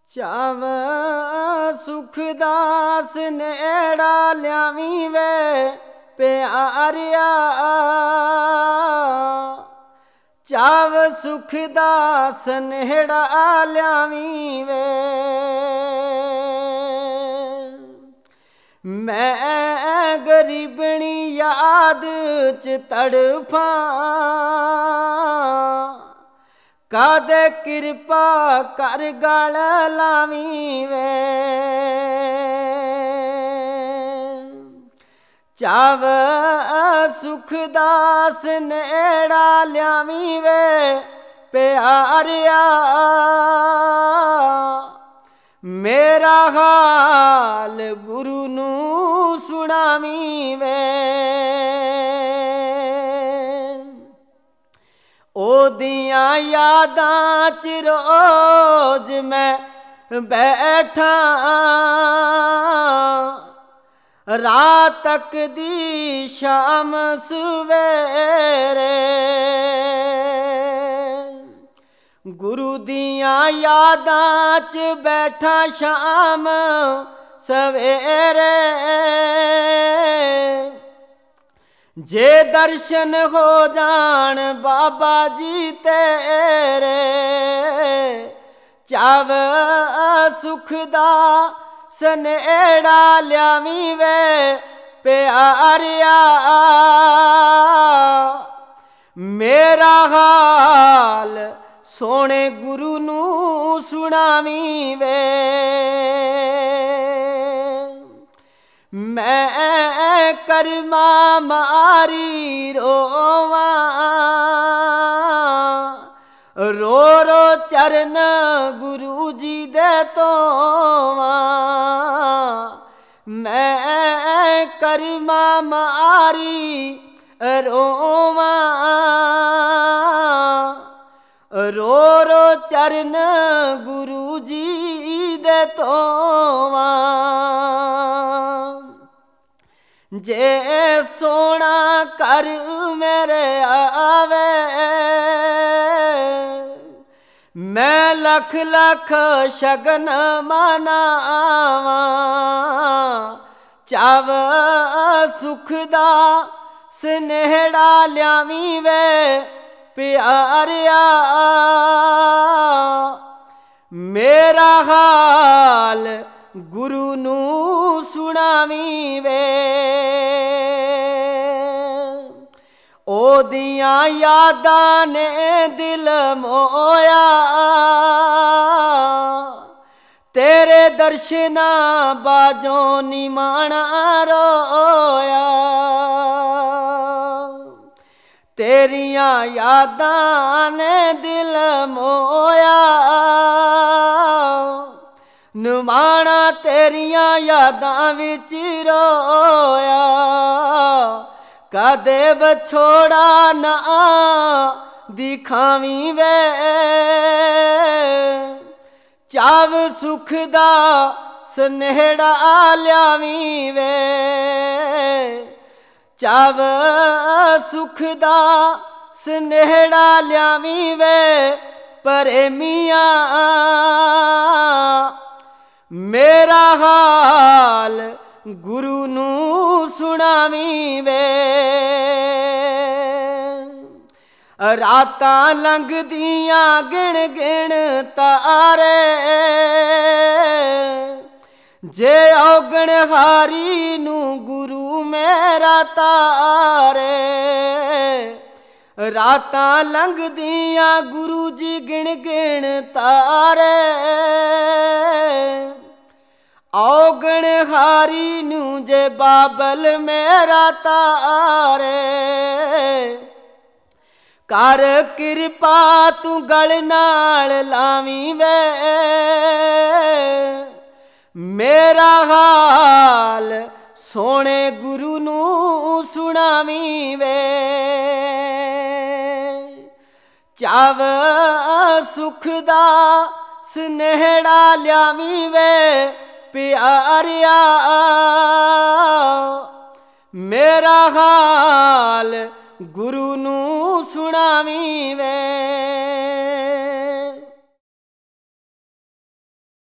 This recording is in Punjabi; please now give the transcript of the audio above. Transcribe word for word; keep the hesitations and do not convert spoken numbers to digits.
ਚਾਵ ਸੁਖਦਾਸ ਨੇੜਾ ਲਿਆਵੀਂ ਵੇ ਪਿਆਰਿਆ, ਚਾਵ ਸੁਖਦਾਸ ਨੇੜਾ ਲਿਆਵੀਂ ਵੇ। ਮੈਂ ਗਰੀਬਣੀ ਯਾਦ ਚ ਤੜਫਾਂ, ਕਾਦੇ ਕਿਰਪਾ ਕਰ ਗਲ ਲਾਵੀਂ ਵੇ। ਚਾਵ ਸੁਖਦਾਸ ਨੇੜਾ ਲਿਆਵੀਂ ਵੇ ਪਿਆਰਿਆ, ਮੇਰਾ ਹਾਲ ਗੁਰੂ ਨੂੰ ਸੁਣਾਵੀਂ ਵੇ। ਉਹਦੀਆਂ ਯਾਦਾਂ ਚ ਰੋਜ਼ ਮੈਂ ਬੈਠਾਂ, ਰਾਤ ਤੱਕ ਦੀ ਸ਼ਾਮ ਸਵੇਰੇ। ਗੁਰੂ ਦੀਆਂ ਯਾਦਾਂ ਚ ਬੈਠਾ ਸ਼ਾਮ ਸਵੇਰੇ, ਜੇ ਦਰਸ਼ਨ ਹੋ ਜਾਣ ਬਾਬਾ ਜੀ ਤੇਰੇ। ਚਾਵ ਸੁਖਦਾਸ ਨੇੜਾ ਲਿਆਵੀਂ ਵੇ ਪਿਆਰਿਆ, ਮੇਰਾ ਹਾਲ ਸੋਹਣੇ ਗੁਰੂ ਨੂੰ ਸੁਣਾਵੀਂ ਵੇ। ਮੈਂ ਕਰਮਾਂ ਮਾਰੀ ਰੋਵਾਂ, ਰੋ ਰੋ ਚਰਨ ਗੁਰੂ ਜੀ ਦੇ ਧੋਵਾਂ। ਮੈਂ ਕਰਮਾਂ ਮਾਰੀ ਰੋਵਾਂ, ਰੋ ਰੋ ਚਰਨ ਗੁਰੂ ਜੀ ਦੇ ਧੋਵਾਂ। ਜੇ ਸੋਹਣਾ ਕਰ ਮੇਰੇ ਆਵੇ, ਮੈਂ ਲੱਖ ਲੱਖ ਸ਼ਗਨ ਮਨਾਵਾਂ। ਚਾਵ ਸੁਖਦਾਸ ਨੇੜਾ ਲਿਆਵੀਂ ਵੇ ਪਿਆਰਿਆ, ਮੇਰਾ ਹਾਲ ਗੁਰੂ ਨੂੰ ਸੁਣਾਵੀਂ ਵੇ। ਉਹਦੀਆਂ ਯਾਦਾਂ ਨੇ ਦਿਲ ਮੋਇਆ, ਤੇਰੇ ਦਰਸ਼ਨਾਂ ਬਾਝੋਂ ਨਿਮਾਣਾ ਰੋਇਆ। ਤੇਰੀਆਂ ਯਾਦਾਂ ਨੇ ਦਿਲ ਮੋਇਆ, ਨਿਮਾਣਾ ਤੇਰੀਆਂ ਯਾਦਾਂ ਵਿੱਚ ਰੋਇਆ। ਕਦੇ ਵਿਛੋੜਾ ਨਾ ਦਿਖਾਵੀਂ ਵੇ, ਚਾਵ ਸੁਖ ਦਾ ਸਨੇੜਾ ਲਿਆਵੀਂ ਵੇ। ਚਾਵ ਸੁਖ ਦਾ ਸਨੇੜਾ ਲਿਆਵੀਂ ਵੇ ਪ੍ਰੇਮੀਆਂ, ਮੇਰਾ ਹਾਲ ਗੁਰੂ ਨੂੰ ਸੁਣਾਵੀਂ ਵੇ। ਰਾਤਾਂ ਲੰਘਦੀਆਂ ਗਿਣ ਗਿਣ ਤਾਰੇ, ਜੇ ਔਗਣ ਹਾਰੀ ਨੂੰ ਗੁਰੂ ਮੇਰਾ ਤਾਰੇ। ਰਾਤਾਂ ਲੰਘਦੀਆਂ ਗੁਰੂ ਜੀ ਗਿਣ ਗਿਣ ਤਾਰੇ, ਔਗਣ ਹਾਰੀ ਨੂੰ ਜੇ ਬਾਬਲ ਮੇਰਾ ਤਾਰੇ। ਕਰ ਕਿਰਪਾ ਤੂੰ ਗਲ ਨਾਲ ਲਾਵੀਂ ਵੇ, ਮੇਰਾ ਹਾਲ ਸੋਹਣੇ ਗੁਰੂ ਨੂੰ ਸੁਣਾਵੀਂ ਵੇ। ਚਾਵ ਸੁਖ ਦਾ ਸਨੇੜਾ ਲਿਆਵੀਂ ਵੇ ਪਿਆਰਿਆ, ਮੇਰਾ ਹਾਲ ਗੁਰੂ ਨੂੰ ਸੁਣਾਵੀਂ ਵੇ।